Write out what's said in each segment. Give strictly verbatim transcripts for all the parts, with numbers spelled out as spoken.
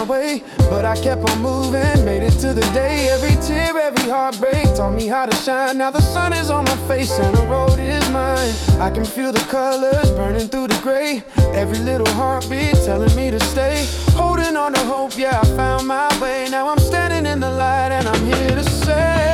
way, but I kept on moving, made it to the day. Every tear, every heartbreak taught me how to shine. Now the sun is on my face and the road is mine. I can feel the colors burning through the gray. Every little heartbeat telling me to stay. Holding on to hope, yeah, I found my way. Now I'm standing in the light and I'm here to say,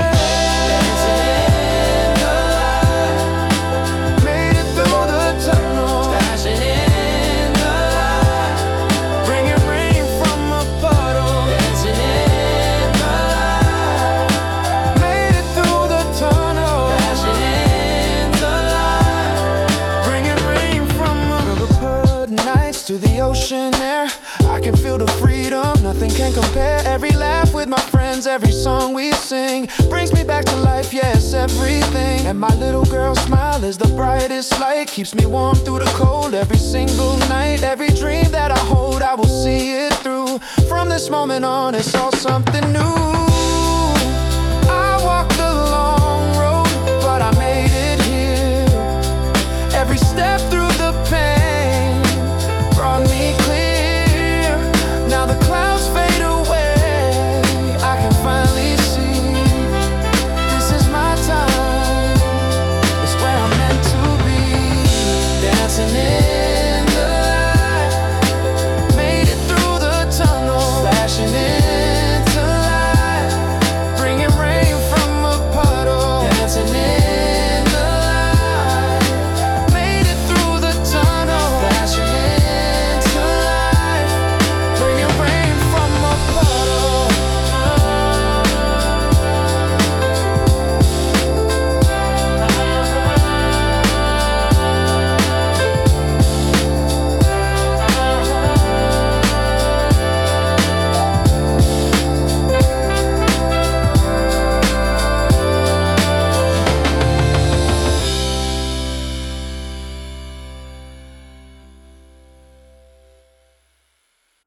to the ocean air, I can feel the freedom, nothing can compare. Every laugh with my friends, every song we sing brings me back to life, yes, everything. And my little girl's smile is the brightest light, keeps me warm through the cold every single night. Every dream that I hold, I will see it through. From this moment on, it's all something new.